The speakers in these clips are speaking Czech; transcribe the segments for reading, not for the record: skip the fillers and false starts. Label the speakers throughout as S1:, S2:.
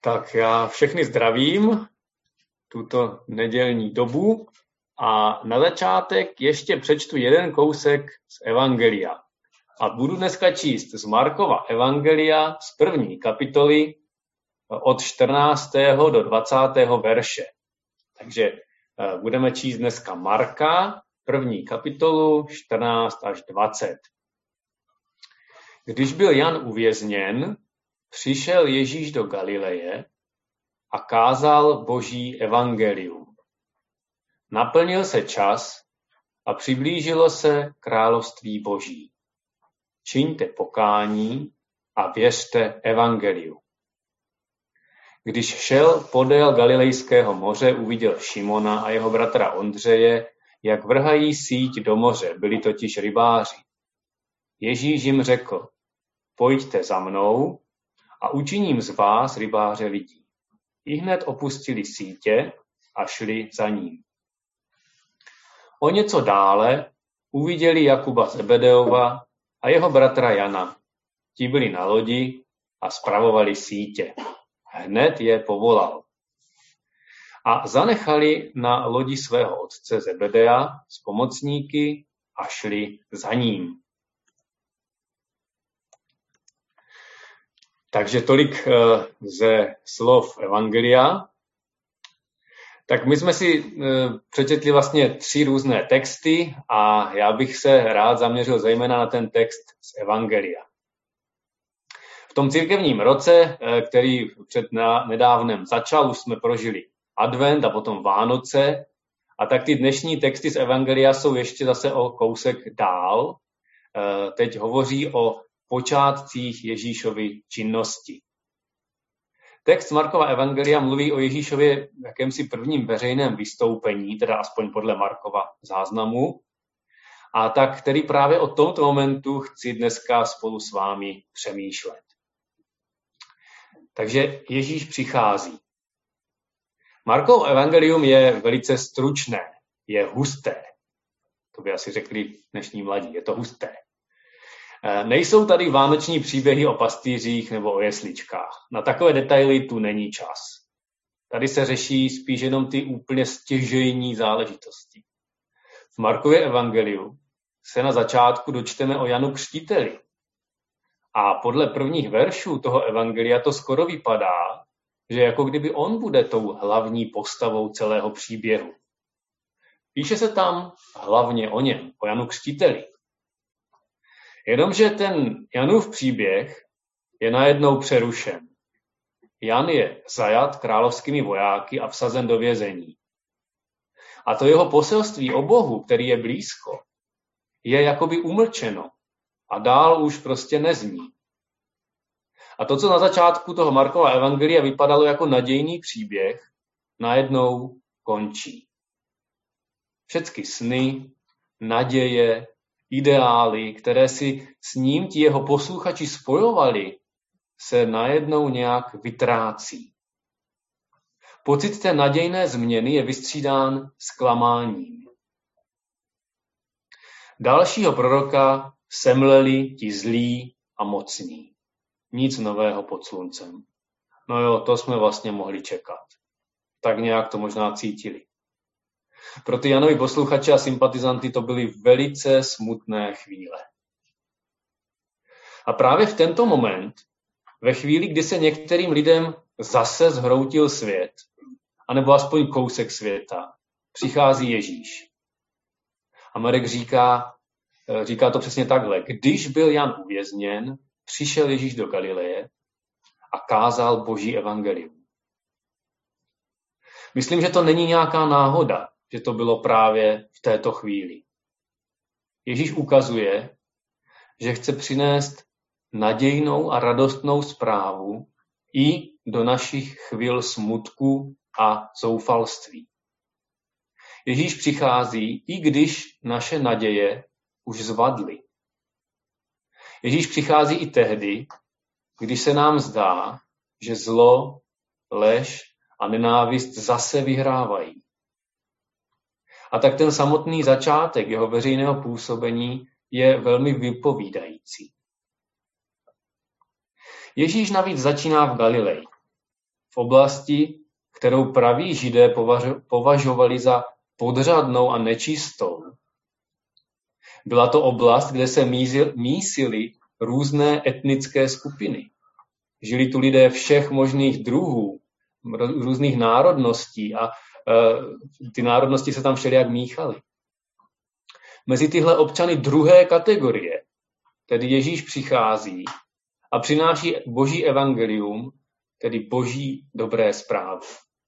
S1: Tak já všechny zdravím tuto nedělní dobu a na začátek ještě přečtu jeden kousek z Evangelia. A budu dneska číst z Markova Evangelia z 1. kapitoly od 14. do 20. verše. Takže budeme číst dneska Marka, 1. kapitolu 14 až 20. Když byl Jan uvězněn, přišel Ježíš do Galileje a kázal Boží evangelium. Naplnil se čas a přiblížilo se království Boží. Čiňte pokání a věřte evangeliu. Když šel podél Galilejského moře, uviděl Šimona a jeho bratra Ondřeje, jak vrhají síť do moře, byli totiž rybáři. Ježíš jim řekl, pojďte za mnou a učiním z vás rybáře lidí. Ihned opustili sítě a šli za ním. O něco dále uviděli Jakuba Zebedeova a jeho bratra Jana. Ti byli na lodi a spravovali sítě. Hned je povolal. A zanechali na lodi svého otce Zebedea s pomocníky a šli za ním. Takže tolik ze slov Evangelia. Tak my jsme si přečetli vlastně 3 různé texty a já bych se rád zaměřil zejména na ten text z Evangelia. V tom církevním roce, který před nedávnem začal, už jsme prožili advent a potom Vánoce, a tak ty dnešní texty z Evangelia jsou ještě zase o kousek dál. Teď hovoří o počátcích Ježíšovy činnosti. Text Markova Evangelia mluví o Ježíšově jakémsi prvním veřejném vystoupení, teda aspoň podle Markova záznamu, a tak který právě o tomto momentu chci dneska spolu s vámi přemýšlet. Takže Ježíš přichází. Markovo evangelium je velice stručné, je husté. To by asi řekli dnešní mladí, je to husté. Nejsou tady vánoční příběhy o pastýřích nebo o jesličkách. Na takové detaily tu není čas. Tady se řeší spíš jenom ty úplně stěžejní záležitosti. V Markově evangeliu se na začátku dočteme o Janu Křtiteli. A podle prvních veršů toho evangelia to skoro vypadá, že jako kdyby on bude tou hlavní postavou celého příběhu. Píše se tam hlavně o něm, o Janu Křtiteli. Jenomže ten Janův příběh je najednou přerušen. Jan je zajat královskými vojáky a vsazen do vězení. A to jeho poselství o Bohu, který je blízko, je jakoby umlčeno a dál už prostě nezní. A to, co na začátku toho Markova evangelia vypadalo jako nadějný příběh, najednou končí. Všechny sny, naděje, ideály, které si s ním ti jeho posluchači spojovali, se najednou nějak vytrácí. Pocit té nadějné změny je vystřídán zklamáním. Dalšího proroka semleli ti zlí a mocní. Nic nového pod sluncem. No jo, to jsme vlastně mohli čekat. Tak nějak to možná cítili. Pro ty Janovi posluchače a sympatizanty to byly velice smutné chvíle. A právě v tento moment, ve chvíli, kdy se některým lidem zase zhroutil svět, anebo aspoň kousek světa, přichází Ježíš. A Marek říká to přesně takhle. Když byl Jan uvězněn, přišel Ježíš do Galileje a kázal Boží evangelium. Myslím, že to není nějaká náhoda, že to bylo právě v této chvíli. Ježíš ukazuje, že chce přinést nadějnou a radostnou zprávu i do našich chvil smutku a zoufalství. Ježíš přichází, i když naše naděje už zvadly. Ježíš přichází i tehdy, když se nám zdá, že zlo, lež a nenávist zase vyhrávají. A tak ten samotný začátek jeho veřejného působení je velmi vypovídající. Ježíš navíc začíná v Galileji. v oblasti, kterou praví Židé považovali za podřadnou a nečistou. Byla to oblast, kde se mísily různé etnické skupiny. Žili tu lidé všech možných druhů, různých národností a ty národnosti se tam všelijak míchaly. Mezi tyhle občany druhé kategorie, tedy Ježíš přichází a přináší boží evangelium, tedy boží dobré zprávy.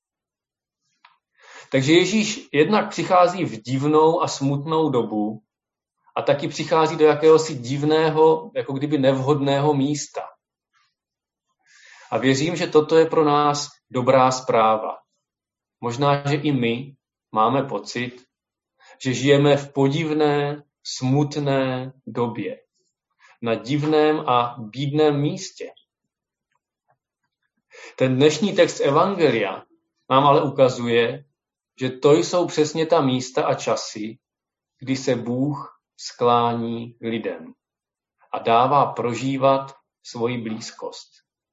S1: Takže Ježíš jednak přichází v divnou a smutnou dobu a taky přichází do jakéhosi divného, jako kdyby nevhodného místa. A věřím, že toto je pro nás dobrá zpráva. Možná, že i my máme pocit, že žijeme v podivné, smutné době. Na divném a bídném místě. Ten dnešní text Evangelia nám ale ukazuje, že to jsou přesně ta místa a časy, kdy se Bůh sklání k lidem a dává prožívat svoji blízkost.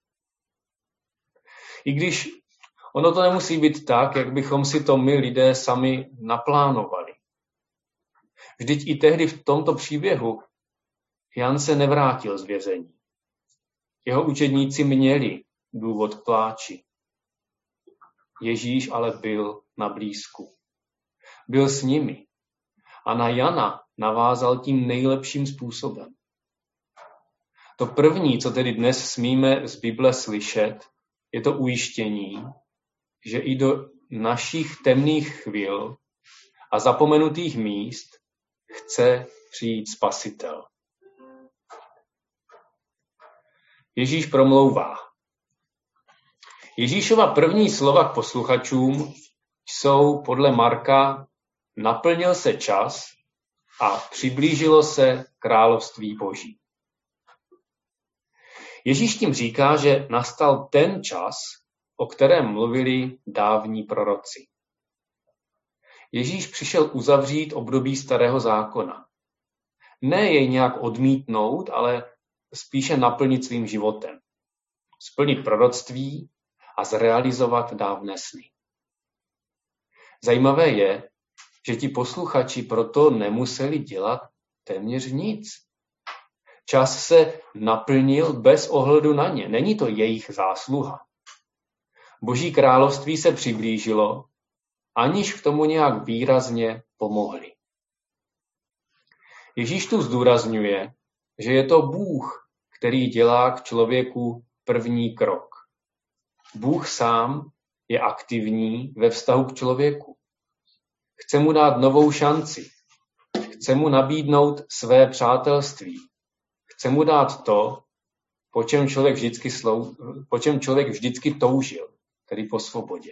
S1: I když ono to nemusí být tak, jak bychom si to my lidé sami naplánovali. Vždyť i tehdy v tomto příběhu Jan se nevrátil z vězení. Jeho učedníci měli důvod k pláči. Ježíš ale byl na blízku. Byl s nimi a na Jana navázal tím nejlepším způsobem. To první, co tedy dnes smíme z Bible slyšet, je to ujištění, že i do našich temných chvil a zapomenutých míst chce přijít Spasitel. Ježíš promlouvá. Ježíšova první slova k posluchačům jsou podle Marka: naplnil se čas a přiblížilo se království Boží. Ježíš tím říká, že nastal ten čas, o kterém mluvili dávní proroci. Ježíš přišel uzavřít období Starého zákona. Ne jej nějak odmítnout, ale spíše naplnit svým životem. Splnit proroctví a zrealizovat dávné sny. Zajímavé je, že ti posluchači proto nemuseli dělat téměř nic. Čas se naplnil bez ohledu na ně. Není to jejich zásluha. Boží království se přiblížilo, aniž k tomu nějak výrazně pomohli. Ježíš tu zdůrazňuje, že je to Bůh, který dělá k člověku první krok. Bůh sám je aktivní ve vztahu k člověku. Chce mu dát novou šanci. Chce mu nabídnout své přátelství. Chce mu dát to, po čem člověk vždycky toužil, tedy po svobodě.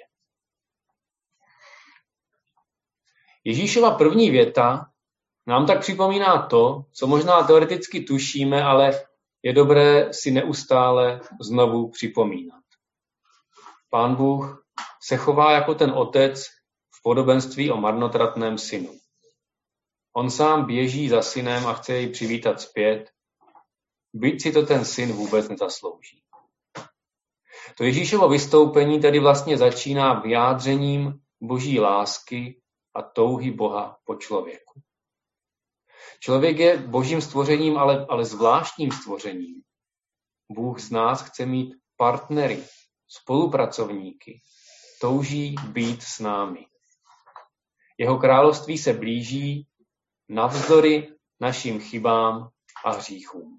S1: Ježíšova první věta nám tak připomíná to, co možná teoreticky tušíme, ale je dobré si neustále znovu připomínat. Pán Bůh se chová jako ten otec v podobenství o marnotratném synu. On sám běží za synem a chce jej přivítat zpět, byť si to ten syn vůbec nezaslouží. To Ježíšovo vystoupení tedy vlastně začíná vyjádřením Boží lásky a touhy Boha po člověku. Člověk je Božím stvořením, ale zvláštním stvořením. Bůh z nás chce mít partnery, spolupracovníky, touží být s námi. Jeho království se blíží navzdory našim chybám a hříchům.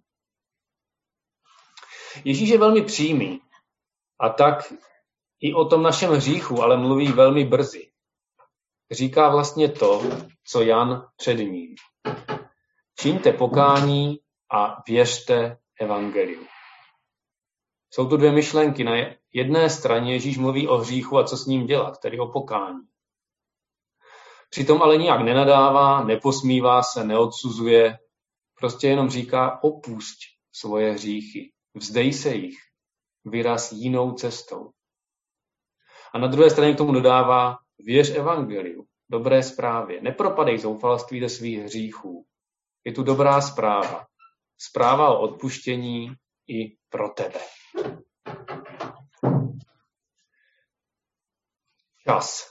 S1: Ježíš je velmi přímý a tak i o tom našem hříchu, ale mluví velmi brzy. Říká vlastně to, co Jan před ním. Čiňte pokání a věřte evangeliu. Jsou tu dvě myšlenky. Na jedné straně Ježíš mluví o hříchu a co s ním dělat, tedy o pokání. Přitom ale nijak nenadává, neposmívá se, neodsuzuje, prostě jenom říká: opusť svoje hříchy, vzdej se jich, vyraz jinou cestou. A na druhé straně k tomu dodává: věř evangeliu, dobré zprávě, nepropadej zoufalství ze svých hříchů. Je tu dobrá zpráva. Zpráva o odpuštění i pro tebe. Čas.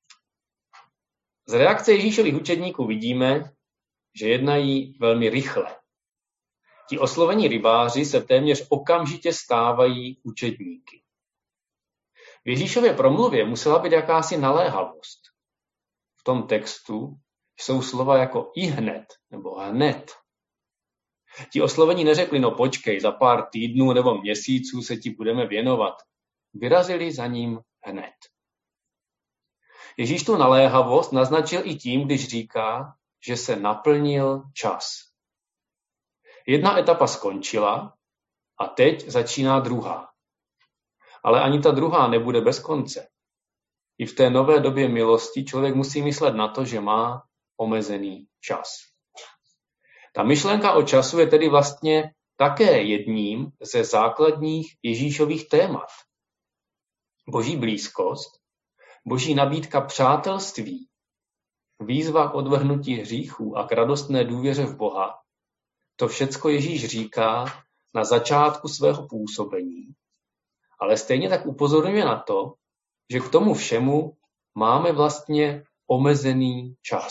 S1: Z reakce Ježíšových učedníků vidíme, že jednají velmi rychle. Ti oslovení rybáři se téměř okamžitě stávají učedníky. V Ježíšově promluvě musela být jakási naléhavost. V tom textu jsou slova jako ihned nebo hned. Ti oslovení neřekli, no počkej, za pár týdnů nebo měsíců se ti budeme věnovat. Vyrazili za ním hned. Ježíš tu naléhavost naznačil i tím, když říká, že se naplnil čas. Jedna etapa skončila a teď začíná druhá. Ale ani ta druhá nebude bez konce. I v té nové době milosti člověk musí myslet na to, že má omezený čas. Ta myšlenka o času je tedy vlastně také jedním ze základních Ježíšových témat. Boží blízkost, boží nabídka přátelství, výzva k odvrhnutí hříchů a k radostné důvěře v Boha, to všecko Ježíš říká na začátku svého působení, ale stejně tak upozorňuje na to, že k tomu všemu máme vlastně omezený čas.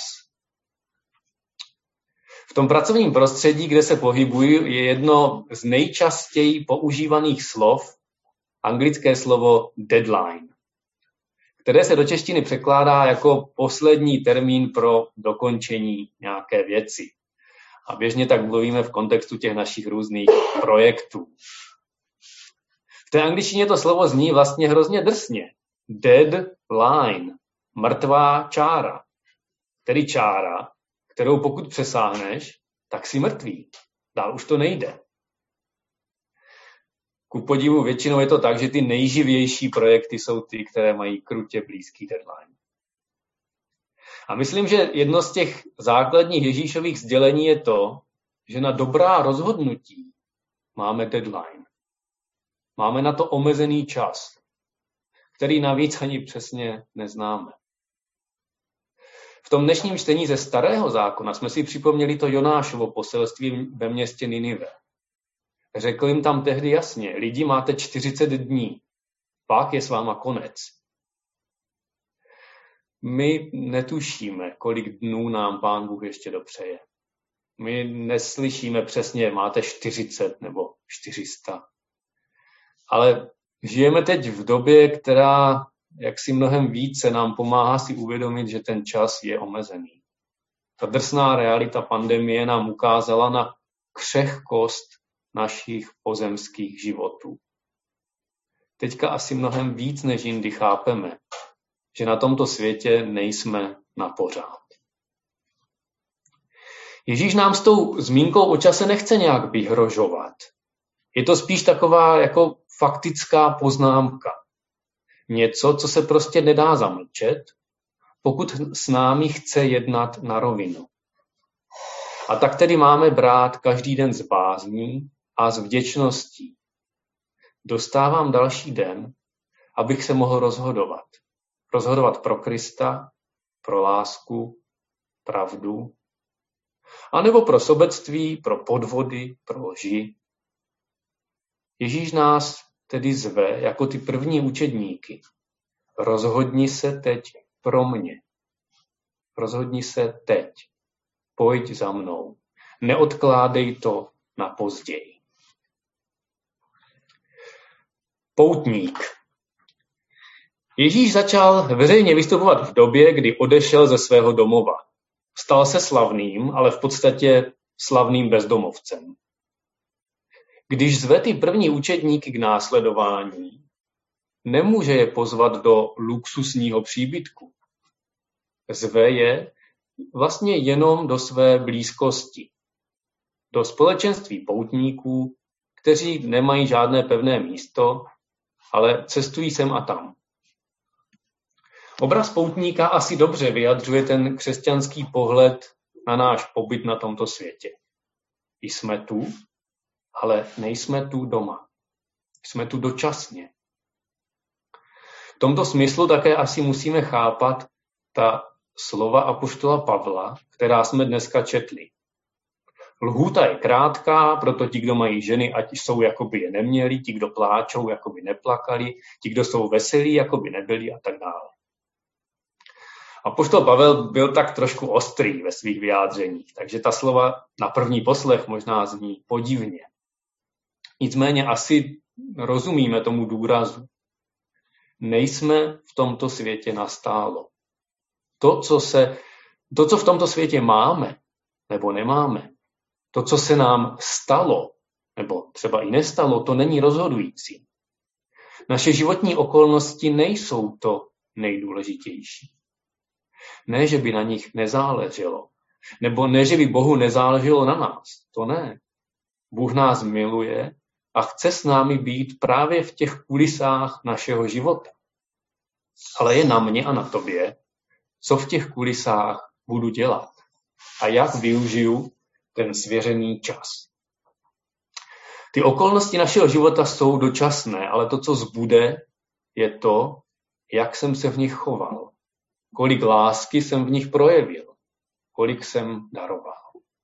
S1: V tom pracovním prostředí, kde se pohybuji, je jedno z nejčastěji používaných slov anglické slovo deadline, které se do češtiny překládá jako poslední termín pro dokončení nějaké věci. A běžně tak mluvíme v kontextu těch našich různých projektů. V té angličtině to slovo zní vlastně hrozně drsně. Deadline, mrtvá čára. Tedy čára, kterou pokud přesáhneš, tak si mrtvý. Dál už to nejde. Ku podivu většinou je to tak, že ty nejživější projekty jsou ty, které mají krutě blízký deadline. A myslím, že jedno z těch základních Ježíšových sdělení je to, že na dobrá rozhodnutí máme deadline. Máme na to omezený čas, který navíc ani přesně neznáme. V tom dnešním čtení ze Starého zákona jsme si připomněli to Jonášovo poselství ve městě Ninive. Řekl jim tam tehdy jasně, lidi máte 40 dní, pak je s váma konec. My netušíme, kolik dnů nám Pán Bůh ještě dopřeje. My neslyšíme přesně, máte 40 nebo 400. Ale žijeme teď v době, která jaksi mnohem více nám pomáhá si uvědomit, že ten čas je omezený. Ta drsná realita pandemie nám ukázala na křehkost našich pozemských životů. Teďka asi mnohem víc než jindy chápeme, že na tomto světě nejsme na pořád. Ježíš nám s tou zmínkou o čase nechce nějak vyhrožovat. Je to spíš taková jako faktická poznámka. Něco, co se prostě nedá zamlčet, pokud s námi chce jednat na rovinu. A tak tedy máme brát každý den s bázní a s vděčností. Dostávám další den, abych se mohl rozhodovat. Rozhodovat pro Krista, pro lásku, pravdu, anebo pro sobectví, pro podvody, pro lži. Ježíš nás tedy zve jako ty první učedníky. Rozhodni se teď pro mě. Rozhodni se teď. Pojď za mnou. Neodkládej to na později. Poutník. Ježíš začal veřejně vystupovat v době, kdy odešel ze svého domova. Stal se slavným, ale v podstatě slavným bezdomovcem. Když zve ty první učedníky k následování, nemůže je pozvat do luxusního příbytku. Zve je vlastně jenom do své blízkosti. Do společenství poutníků, kteří nemají žádné pevné místo, ale cestují sem a tam. Obraz poutníka asi dobře vyjadřuje ten křesťanský pohled na náš pobyt na tomto světě. Jsme tu, ale nejsme tu doma. Jsme tu dočasně. V tomto smyslu také asi musíme chápat ta slova apoštola Pavla, která jsme dneska četli. Lhůta je krátká, proto ti, kdo mají ženy, ať jsou, jako by je neměli, ti, kdo pláčou, jako by neplakali, ti, kdo jsou veselí, jako by nebyli a tak dále. Apoštol Pavel byl tak trošku ostrý ve svých vyjádřeních, takže ta slova na první poslech možná zní podivně. Nicméně asi rozumíme tomu důrazu. Nejsme v tomto světě nastálo. To, co v tomto světě máme nebo nemáme, to, co se nám stalo nebo třeba i nestalo, to není rozhodující. Naše životní okolnosti nejsou to nejdůležitější. Ne, že by na nich nezáleželo, nebo ne, že by Bohu nezáleželo na nás. To ne. Bůh nás miluje a chce s námi být právě v těch kulisách našeho života. Ale je na mě a na tobě, co v těch kulisách budu dělat a jak využiju ten svěřený čas. Ty okolnosti našeho života jsou dočasné, ale to, co zbude, je to, jak jsem se v nich choval, kolik lásky jsem v nich projevil, kolik jsem daroval.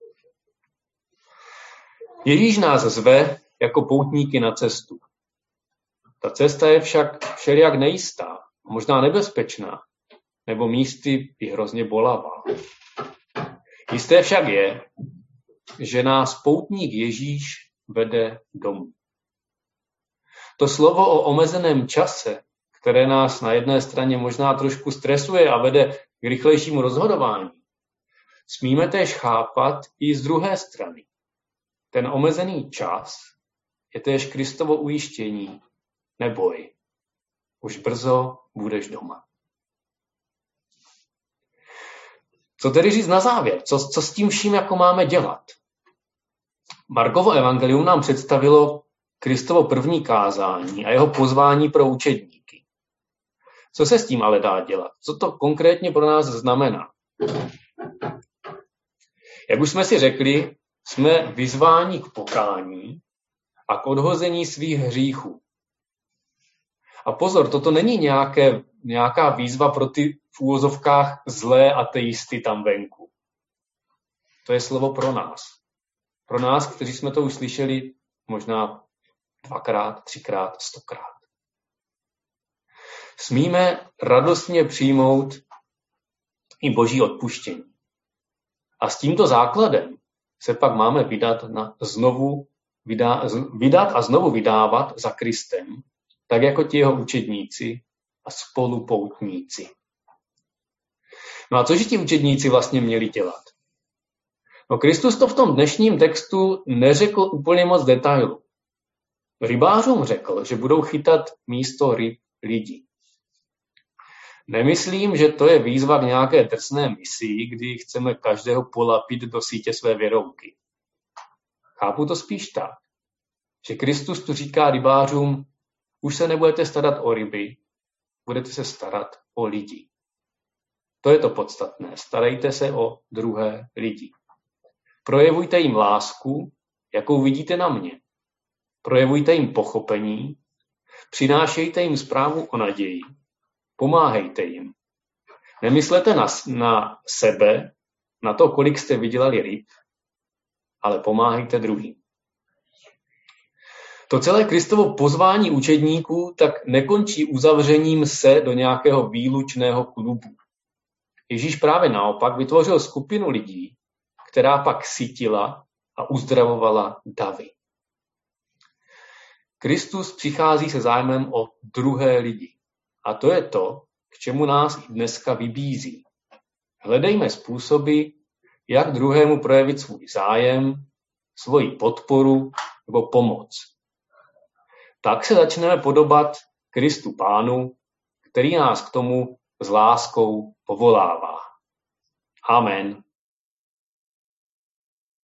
S1: Ježíš nás zve jako poutníky na cestu. Ta cesta je však všelijak nejistá, možná nebezpečná, nebo místy i hrozně bolavá. Jisté však je, že nás poutník Ježíš vede domů. To slovo o omezeném čase, které nás na jedné straně možná trošku stresuje a vede k rychlejšímu rozhodování, smíme též chápat i z druhé strany. Ten omezený čas je též Kristovo ujištění. Neboj, už brzo budeš doma. Co tedy říct na závěr? Co s tím vším jako máme dělat? Markovo evangelium nám představilo Kristovo první kázání a jeho pozvání pro učedníky. Co se s tím ale dá dělat? Co to konkrétně pro nás znamená? Jak už jsme si řekli, jsme vyzváni k pokání a k odhození svých hříchů. A pozor, toto není nějaká výzva pro ty v úvozovkách zlé ateisty tam venku. To je slovo pro nás. Pro nás, kteří jsme to už slyšeli možná 2krát, 3krát, 100krát. Smíme radostně přijmout i Boží odpuštění. A s tímto základem se pak máme vydat a znovu vydávat za Kristem, tak jako ti jeho učedníci a spolupoutníci. No a cože ti učedníci vlastně měli dělat? No Kristus to v tom dnešním textu neřekl úplně moc detailu. Rybářům řekl, že budou chytat místo ryb lidi. Nemyslím, že to je výzva k nějaké drsné misii, kdy chceme každého polapit do sítě své věrouky. Chápu to spíš tak, že Kristus tu říká rybářům, už se nebudete starat o ryby, budete se starat o lidi. To je to podstatné. Starejte se o druhé lidi. Projevujte jim lásku, jakou vidíte na mě. Projevujte jim pochopení, přinášejte jim zprávu o naději, pomáhejte jim. Nemyslete na sebe, na to, kolik jste vydělali ryb, ale pomáhejte druhým. To celé Kristovo pozvání učedníků tak nekončí uzavřením se do nějakého výlučného klubu. Ježíš právě naopak vytvořil skupinu lidí, která pak sytila a uzdravovala davy. Kristus přichází se zájmem o druhé lidi. A to je to, k čemu nás i dneska vybízí. Hledejme způsoby, jak druhému projevit svůj zájem, svoji podporu nebo pomoc. Tak se začneme podobat Kristu Pánu, který nás k tomu s láskou povolává. Amen.